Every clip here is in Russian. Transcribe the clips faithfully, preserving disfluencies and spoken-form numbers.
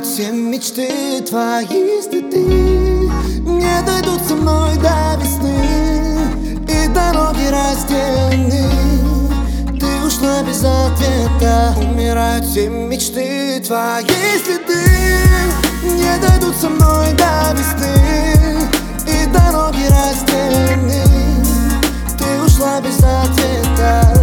Умирают все мечты твои, если ты не дойдут со мной до весны, и дороги разделены, ты ушла без ответа. Умирают все мечты твои, если ты не дойдут со мной до весны, и дороги разделены, ты ушла без ответа.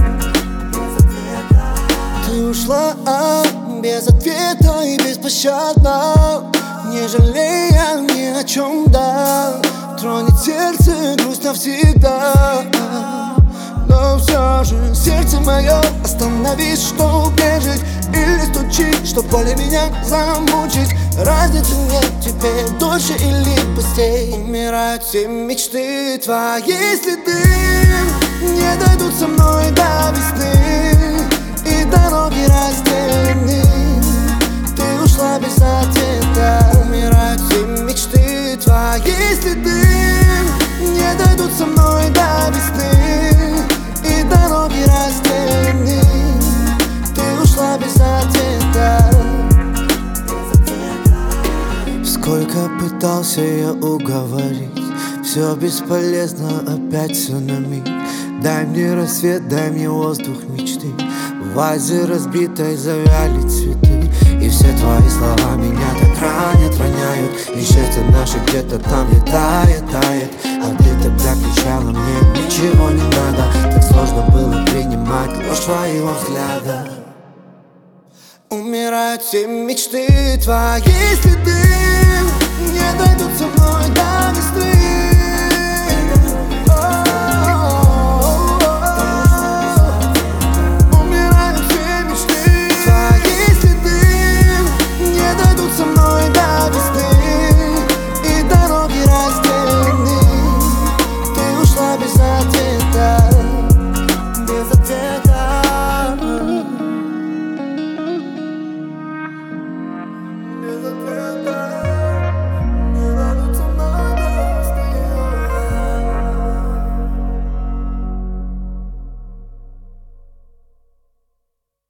Ты ушла без ответа и беспощадно, не жалея ни о чем, да. Тронет сердце грусть навсегда. Но все же сердце мое, остановись, что убежить, или стучит, что поле меня замучить. Разницы нет теперь, дольше или быстрее. Умирают все мечты твои, если ты не дойдут со мной до весны, и дороги разделены, ты ушла без ответа. Умирают все мечты твои, если ты не дойдут со мной до весны, и дороги разделены, ты ушла без ответа. Сколько пытался я уговорить, все бесполезно, опять все на миг. Дай мне рассвет, дай мне воздух мечты. В вазе разбитой завяли цветы, и все твои слова меня так ранят, роняют. И счастье наше где-то там летает, тает. А ты тогда кричала мне, ничего не надо. Так сложно было принимать ложь твоего взгляда. Умирают все мечты твои, если ты не дойдут со мной до весны,